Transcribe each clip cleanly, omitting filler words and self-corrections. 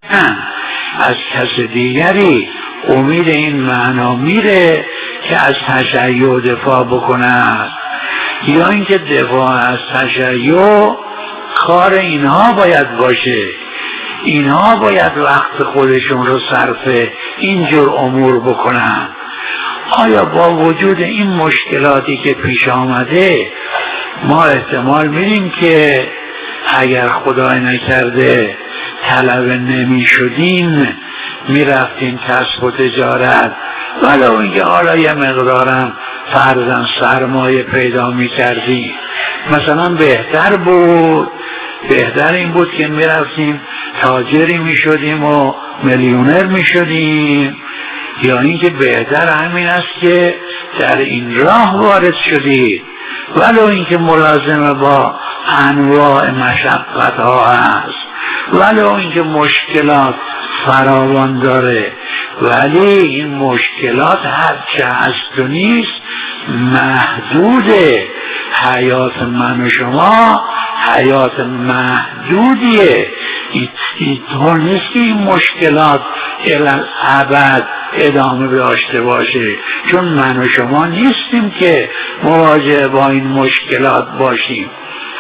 از کس دیگری امید این معنا میره که از تشیع دفاع بکنند، یا اینکه دفاع از تشیع کار اینها باید باشه، اینها باید وقت خودشون رو صرف اینجور امور بکنن. آیا با وجود این مشکلاتی که پیش آمده ما احتمال میدیم که اگر خدای نکرده طلبه نمی شدیم میرفتیم کسب و تجارت، ولو اینکه حالا یه مقدارم فرضاً سرمایه پیدا میکردیم، مثلا بهتر این بود که میرفتیم تاجری میشدیم و میلیونر میشدیم، یا اینکه بهتر همین است که در این راه وارد شدید، ولو اینکه ملازمه با انواع مشقت ها هست، ولو اینکه مشکلات فراوان داره، ولی این مشکلات هرچه هست و نیست محدوده. حیات من و شما حیات محدودیه، اینطور نیست که این مشکلات الابد ادامه داشته باشه، چون من و شما نیستیم که مواجه با این مشکلات باشیم.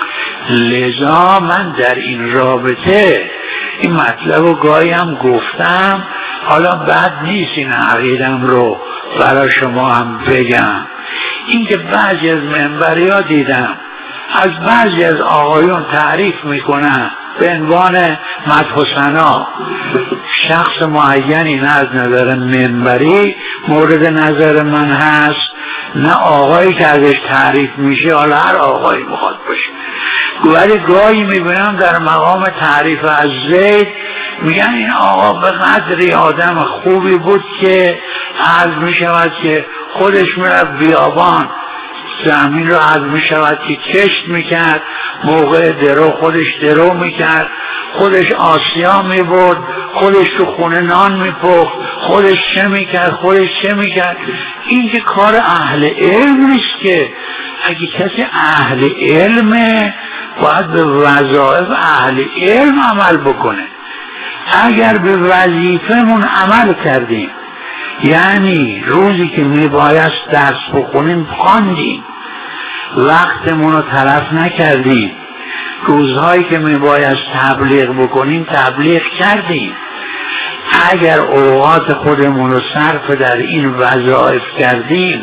لذا من در این رابطه این مطلب رو گاهی هم گفتم، حالا بد نیست این عقیدم رو برای شما هم بگم. اینکه بعضی از منبری ها دیدم از بعضی از آقایون تعریف میکنن به عنوان مدح و ثنا شخص معینی، نه از نظر منبری مورد نظر من هست، نه آقایی که ازش تعریف میشه، حالا هر آقایی بخواد باشه، ولی گاهی میبینم در مقام تعریف از زید میگن این آقا به قدری آدم خوبی بود که عرض میشود که خودش میرفت بیابان زمین رو عرض میشود که کشت میکرد، موقع درو خودش درو میکرد، خودش آسیا میبرد، خودش تو خونه نان میپخت، خودش چه میکرد. این که کار اهل علم نیست که. اگه کسی اهل علمه باید به وظایف اهل علم عمل بکنه. اگر به وظیفمون عمل کردیم، یعنی روزی که میبایست درس بخونیم خواندیم، وقتمون رو تلف نکردیم، روزهایی که میبایست تبلیغ بکنیم تبلیغ کردیم، اگر اوقات خودمون رو صرف در این وظایف کردیم،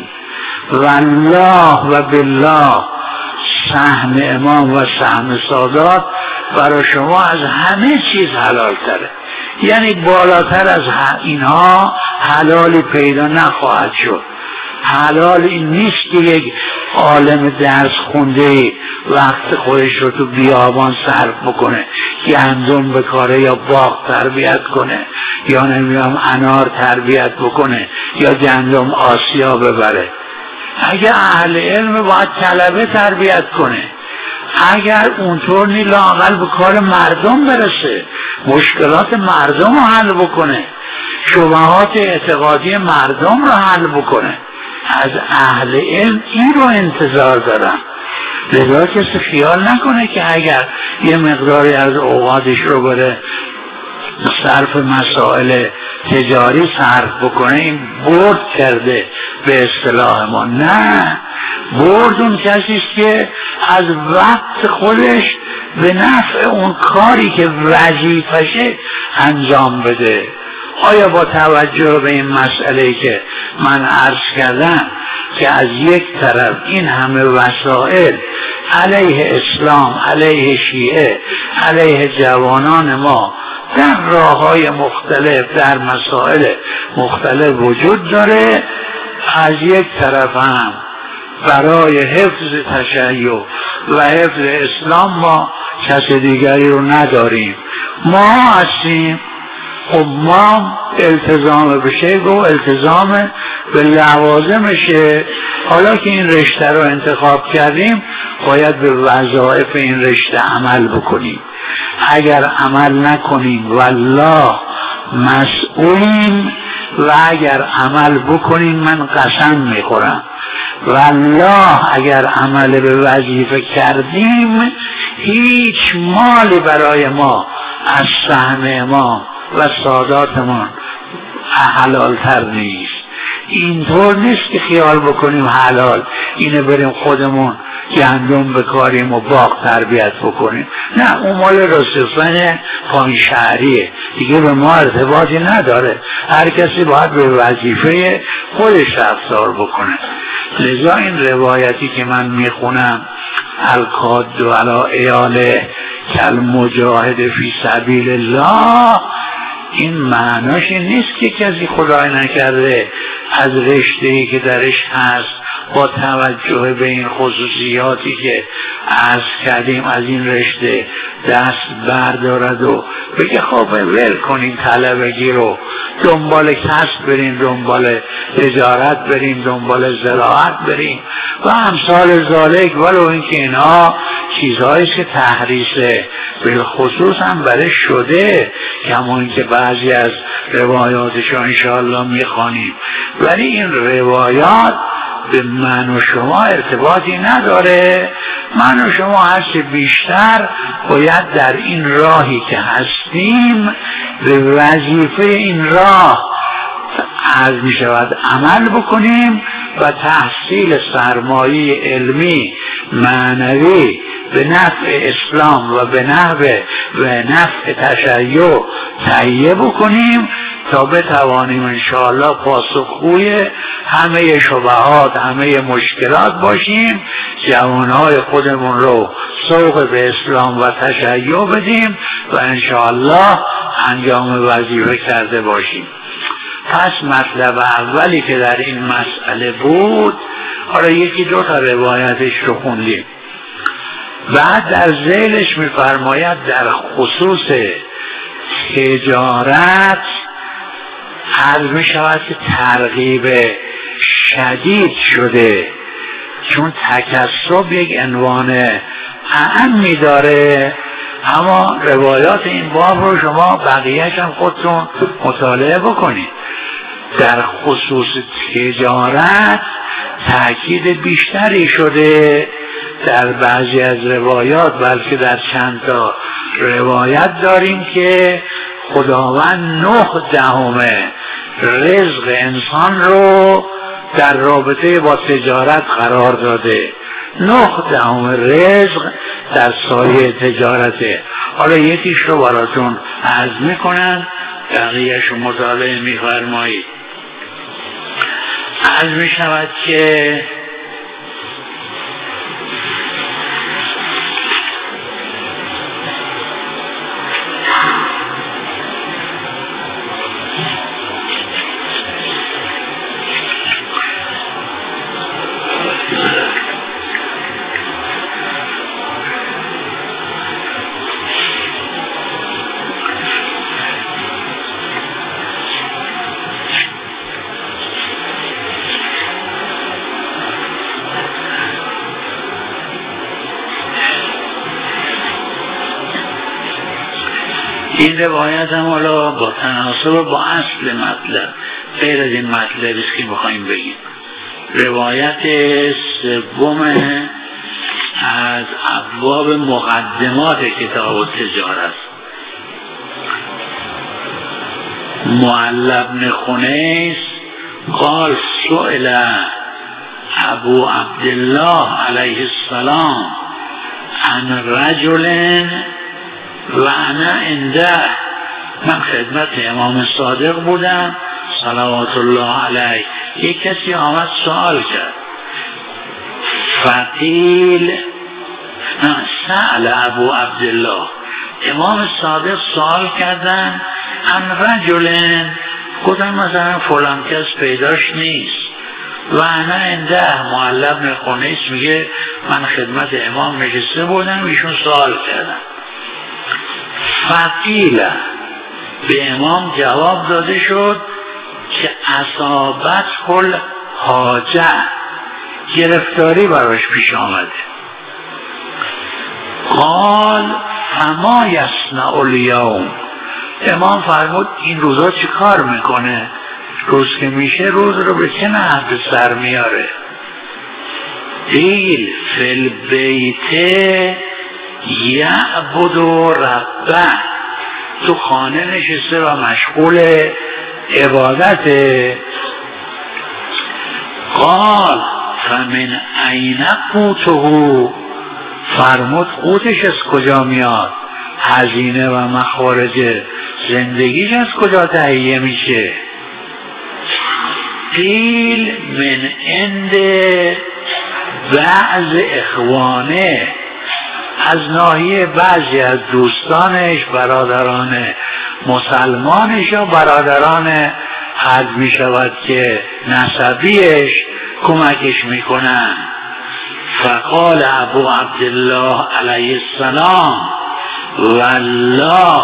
والله و بالله سهم امام و سهم سادات برای شما از همه چیز حلال تره، یعنی بالاتر از اینها حلالی پیدا نخواهد شد. حلال این نیست که یک عالم درس خونده وقت خودش رو تو بیابان صرف بکنه، گندم بکاره یا باغ تربیت کنه، یا نمیدونم انار تربیت بکنه، یا گندم آسیا ببره. اگه اهل علم باید طلبه تربیت کنه، اگر اونطور نی لااقل به کار مردم برسه، مشکلات مردم رو حل بکنه، شبهات اعتقادی مردم رو حل بکنه. از اهل علم این رو انتظار دارم. لذا کسی خیال نکنه که اگر یه مقداری از اوقاتش رو بره صرف مسائل تجاری صرف بکنه این برد کرده به اصطلاح ما. نه، برد اون کسیست که از وقت خودش به نفع اون کاری که وظیفشه انجام بده. آیا با توجه به این مسئله که من عرض کردم که از یک طرف این همه وسائل علیه اسلام، علیه شیعه، علیه جوانان ما در راه‌های مختلف، در مسائل مختلف وجود داره، از یک طرف هم برای حفظ تشیع و حفظ اسلام ما کس دیگری رو نداریم، ما هستیم. خب ما التزام بشه و التزام به لوازمشه. حالا که این رشته رو انتخاب کردیم باید به وظایف این رشته عمل بکنیم. اگر عمل نکنیم والله مسئولیم، و اگر عمل بکنیم من قسم میخورم والله اگر عمل به وظیفه کردیم هیچ مالی برای ما از سهم ما و ساداتمان حلالتر نیست. اینطور نیست که خیال بکنیم حلال اینه بریم خودمون گندم بکاریم و باغ تربیت بکنیم. نه، اون مال رسوسن پایین شهریه، دیگه به ما ارتباطی نداره. هر کسی باید به وظیفه خودش رفتار بکنه. لذا این روایتی که من میخونم الکاد و علا ایاله کل مجاهد فی سبیل الله، این معناش نیست که کسی خدای نکرده از رشته‌ای که درش هست با توجه به این خصوصیاتی که عرض کردیم از این رشته دست بردارد و بگه خب ول کنین طلبگی رو، دنبال کسب بریم، دنبال تجارت بریم، دنبال زراعت بریم و امثال ذالک. ولو اینکه اینها چیزهایی که تحریص بالخصوص هم برش شده، کما اینکه بعضی از روایاتش رو انشاءالله میخوانیم، ولی این روایات به من و شما ارتباطی نداره. من و شما هرچه بیشتر باید در این راهی که هستیم به وظیفه این راه عرض می شود عمل بکنیم و تحصیل سرمایه علمی معنوی به نفع اسلام و به نفع تشیع تهیه بکنیم تا بتوانیم انشاءالله پاسخگوی همه شبهات، همه مشکلات باشیم، جوانهای خودمون رو سوق به اسلام و تشیع بدیم و انشاءالله انجام وظیفه کرده باشیم. پس مطلب اولی که در این مسئله بود، حالا یکی دو تا روایتش رو خوندیم. بعد در ذیلش می‌فرماید در خصوص تجارت عرض می شود که ترغیب شدید شده، چون تکسب یک عنوان اعمی داره. اما روایات این باب رو شما بقیه‌اش هم خودتون مطالعه بکنید. در خصوص تجارت تأکید بیشتری شده در بعضی از روایات، بلکه در چند تا روایت داریم که خداوند 9/10 رزق انسان رو در رابطه با تجارت قرار داده. 9/10 رزق در سایه تجارته. حالا یکیش رو براتون عرض میکنن، بقیه‌اش رو مطالعه میفرمایید. عرض میشود که این روایت هم حالا با تناسب با اصل مطلب، غیر از این مطلبی است که بخوایم بگیم. روایت سوم از ابواب مقدمات کتاب التجارت، معل بن خنیس قال سئل ابو عبدالله علیه السلام عن رجل و انا عنده، من خدمت امام صادق بودم صلوات الله علیه، یک کسی آمد سوال کرد، فقیل سأل ابو عبدالله، امام صادق سوال کردن عن رجل، گفتن مثلا فلان کس پیداش نیست، و انا عنده، معل بن خنیس میگه من خدمت امام نشسته بودم، ایشون سوال کردن. فقیل، به امام جواب داده شد که اصابت کل حاجه، گرفتاری براش پیش آمده. قال فما یصنع الیوم، امام فرمود این روزا چی کار میکنه؟ روز که میشه روز رو به چه نحو سر میاره؟ قیل فی البیت یعبد ربه، تو خانه نشسته و مشغول عبادت. قال فمن این قوته، فرمود قوتش از کجا میاد، هزینه و مخارج زندگیش از کجا تهیه میشه. قیل من عند بعض اخوانه، از ناحیه بعضی از دوستانش، برادران مسلمانش و برادران حد می شود که نسبیش کمکش میکنن. فقال ابو عبدالله علیه السلام والله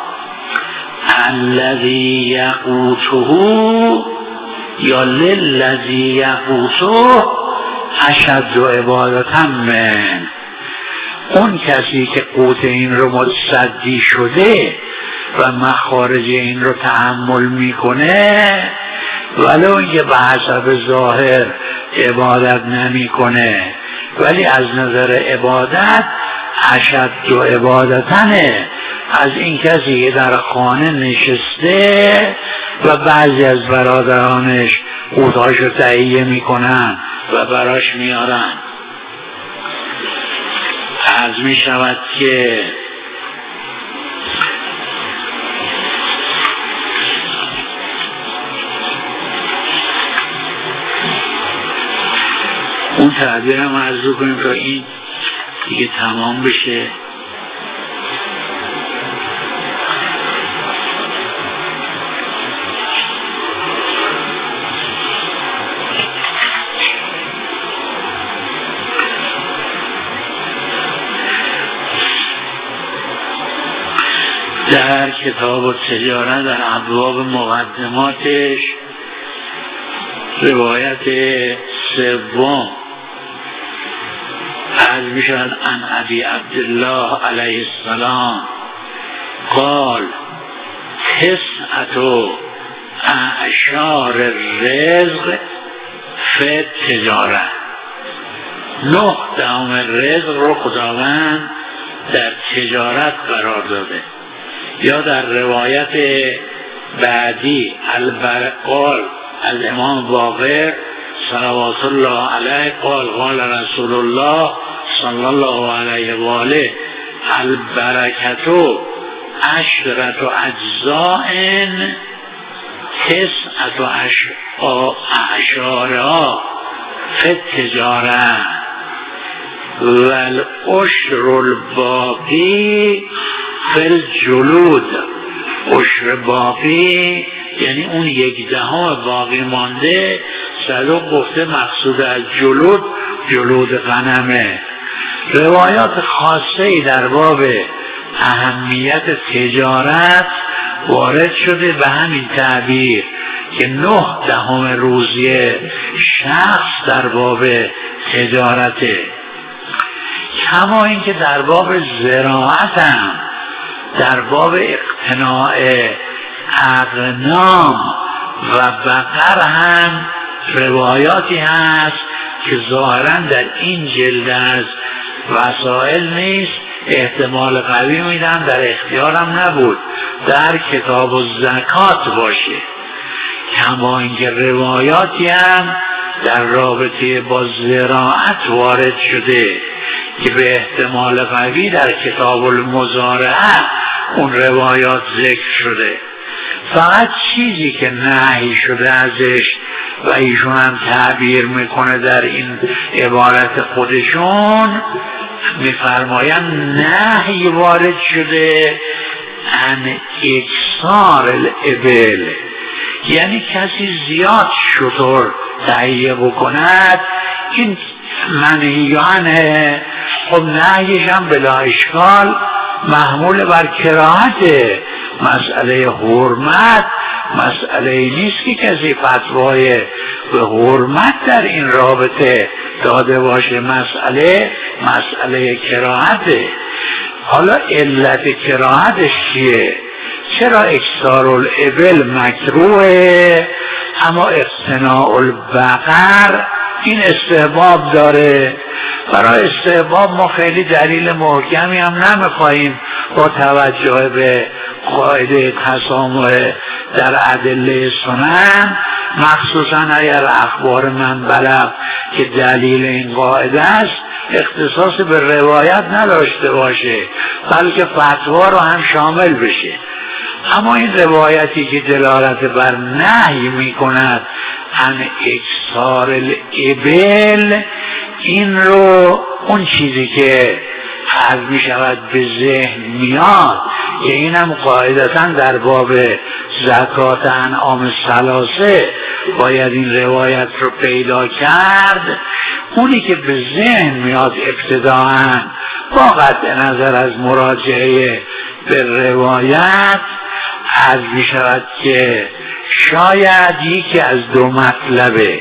الذی یقوته یا للذی یقوته اشد عبادتا من، اون کسی که قوت این رو متصدی شده و مخارج این رو تحمل میکنه، ولو اینکه به حسب ظاهر عبادت نمیکنه، ولی از نظر عبادت اشد و عبادتنه از این کسی که در خانه نشسته و بعضی از برادرانش قوتاش رو تهیه میکنن و براش میارن. عرض می شود که اون تعبیر هم عرض کنیم تا این دیگه تمام بشه. در کتاب التجارت در ابواب مقدماتش روایت سوم از میشد عن ابی عبدالله علیه السلام قال تسعة اعشار الرزق فی التجارت، 9 رزق رو خداوند در تجارت قرار داده. یا در روایت بعدی البرقال الامام باقر صلوات الله علیه قال قال رسول الله صلی الله علیه و آله البرکتو عشرة اجزاء تسعة اعشارها فی التجارت والعشر الباقی فی الجلود. عشر باقی یعنی اون 1/10 باقی مانده، صدوق گفته مقصود از جلود غنمه. روایات خاصه‌ای در باب اهمیت تجارت وارد شده به همین تعبیر که 9 روزیه شخص در باب تجارته. کما اینکه در باب زراعت هم، در باب اقتناع اغنام و بقر هم روایاتی هست که ظاهرا در این جلد از وسائل نیست، احتمال قوی میدم در اختیارم نبود در کتاب الزکات باشه. کما اینکه روایاتی هم در رابطه با زراعت وارد شده که به احتمال قوی در کتاب المزارعه اون روایات ذکر شده. فقط چیزی که نهی شده ازش و ایشون هم تعبیر میکنه در این عبارت خودشون، میفرمایند نهی وارد شده عن اکثار الابل، یعنی کسی زیاد شتر تهیه بکند این منهیانه. خب نهیش هم بلا اشکال محمول بر کراهته. مسئله حرمت مسئله نیست که کسی فتوای به حرمت در این رابطه داده باشه، مسئله کراهته. حالا علت کراهتش چیه؟ چرا اکثار الابل مکروه اما اقتناع البقر این استحباب داره؟ برای استحباب ما خیلی دلیل محکمی هم نمیخواهیم با توجه به قاعده تسامح در ادله سنن، مخصوصا اگر اخبار من بلغ که دلیل این قاعده است اختصاص به روایت نداشته باشه بلکه فتوا رو هم شامل بشه. اما این روایتی که دلالت بر نهی می کند عن اکثار الابل، این رو اون چیزی که حل می شود به ذهن میاد که اینم قاعدتا در باب زکات انعام ثلاثه باید این روایت رو پیدا کرد. اونی که به ذهن میاد ابتداعا با قطع نظر از مراجعه به روایت حل می شود که شاید یکی از دو مطلبه.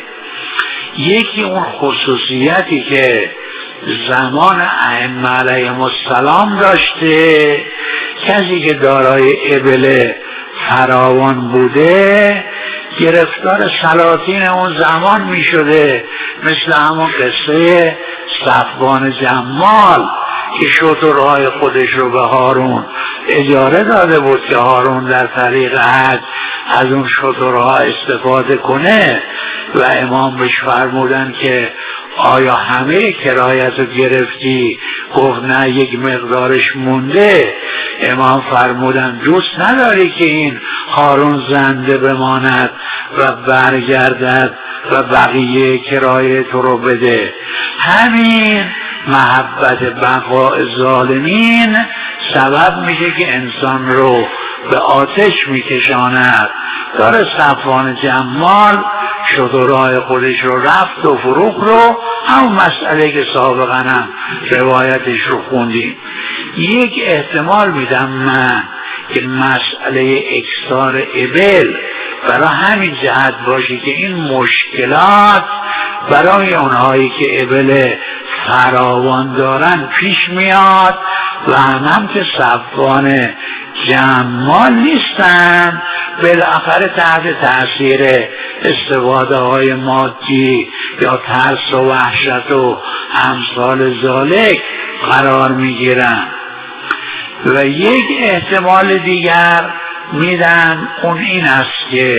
یکی اون خصوصیتی که زمان ائمه علیهم السلام داشته، کسی که دارای ابل فراوان بوده گرفتار سلاطین اون زمان می شده، مثل همون قصه صفوان جمال که شترهای خودش رو به هارون اجاره داده بود که هارون در طریق حج از اون شترها استفاده کنه و امام بهش فرمودن که آیا همه کرایت رو گرفتی؟ گفت نه، یک مقدارش مونده. امام فرمودن دوست نداری که این هارون زنده بماند و برگردد و بقیه کرایه تو رو بده؟ همین محبت بقاء ظالمین سبب میشه که انسان رو به آتش میکشاند. داره صفوان جمال شترهای خودش رو رفت و فروخت، رو همون مسئله که سابقا هم روایتش رو خوندیم. یک احتمال میدم من که مسئله اکثار ابل برای همین جهت باشه که این مشکلات برای اونهایی که ابل فراوان دارن پیش میاد و هم که صفوان جمال نیستن، بالاخره تحت تاثیر استفاده های مادی یا ترس و وحشت و امثال ذالک قرار میگیرن. و یک احتمال دیگر میدم اون این است که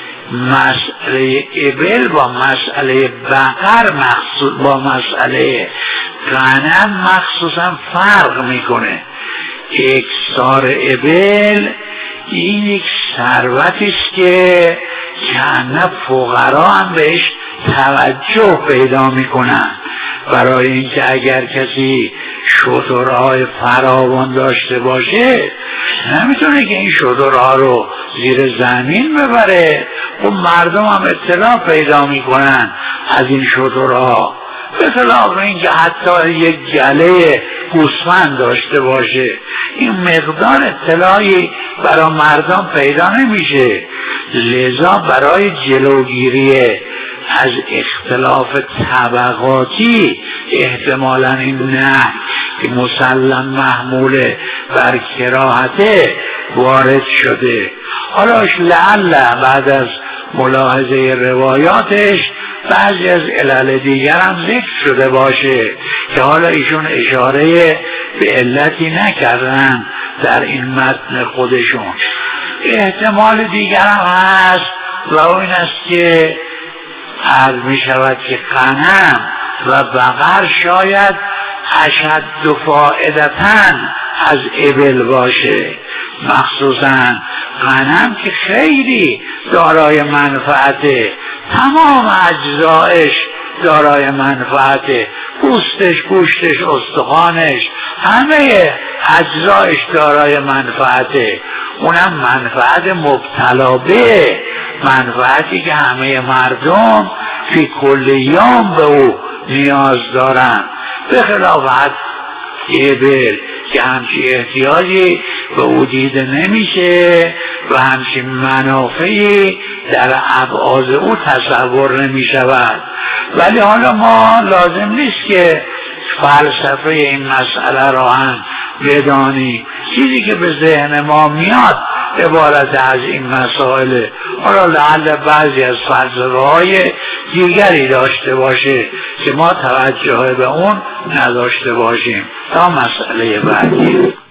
مسئله ابل با مسئله بقر با مسئله غنم مخصوصا فرق میکنه. اکثار ابل این یک ثروتی است که نه فقرا هم بهش توجه پیدا میکنن، برای اینکه اگر کسی شترهای فراوان داشته باشه نمیتونه که این شترها رو زیر زمین ببره. خب مردم هم اطلاع پیدا میکنن از این شترها، به خلاف اینکه حتی یک گله گوسفند داشته باشه این مقدار اطلاعی برای مردم پیدا نمیشه. لذا برای جلوگیری از اختلاف طبقاتی احتمالاً این نه که مسلم محمول بر کراهته وارد شده. حالا لعل بعد از ملاحظه روایاتش بعضی از علل دیگر هم ذکر شده باشه که حالا ایشون اشاره به علتی نکردن در این متن خودشون. احتمال دیگر هم هست و این است که عرض می شود که غنم و بقر شاید اشد فائدتاً از ابل باشه، مخصوصاً غنم که خیلی دارای منفعته، تمام اجزایش دارای منفعته، پوستش، گوشتش، استخوانش، همه اجزایش دارای منفعته. اونم منفعت مبتلا به، منفعتی که همه مردم فی کل یوم به او نیاز دارن، به خلاف ابل که همچی احتیاجی به او دیده نمیشه و همچی منافعی در ابعاد او تصور نمیشود. ولی حالا ما لازم نیست که فلسفه این مسئله را هم بدانی، چیزی که به ذهن ما میاد عبارت از این مسائل. حالا لعل بعضی از فلسفه های دیگری داشته باشه که ما توجه به اون نداشته باشیم. تا مسئله بعدی.